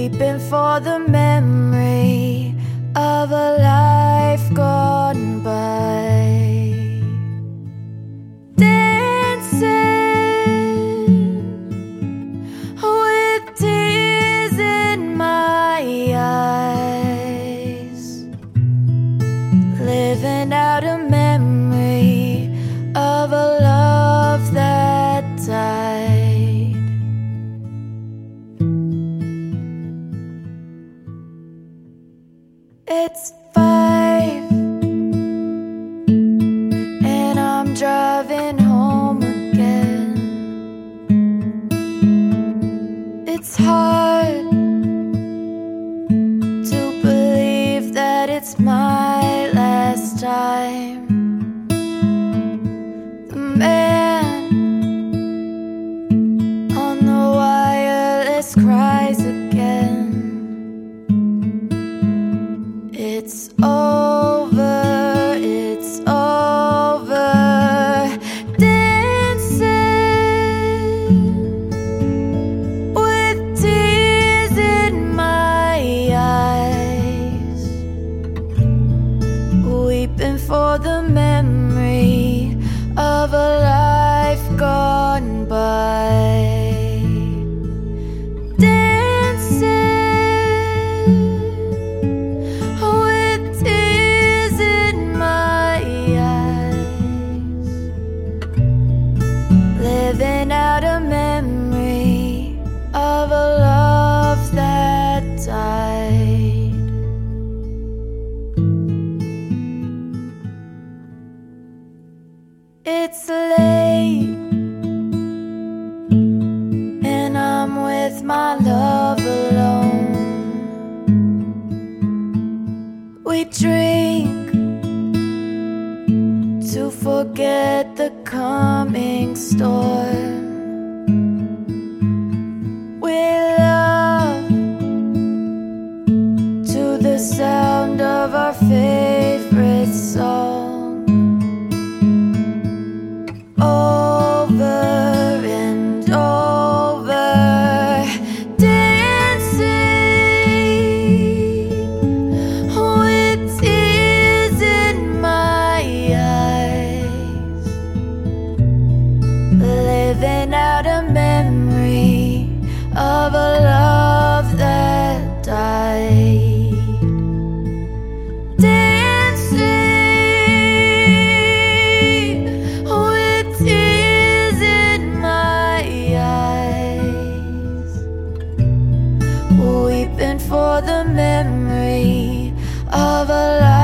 weeping for the memory of a life gone by, dancing with tears in my eyes, living out a memory of a love that died. It's 5 and I'm driving home again. It's hard to believe that it's my last time. The man on the wireless cries again. It's over, it's over. Dancing with tears in my eyes, weeping for the memory of a life gone by. Living out a memory of a love that died. It's late and I'm with my love alone. We drink to forget the coming storm. We love to the sound of our favorite song. Over and over, dancing with tears in my eyes, living out a memory of a love that died. Dancing with tears in my eyes, weeping for the memory of a life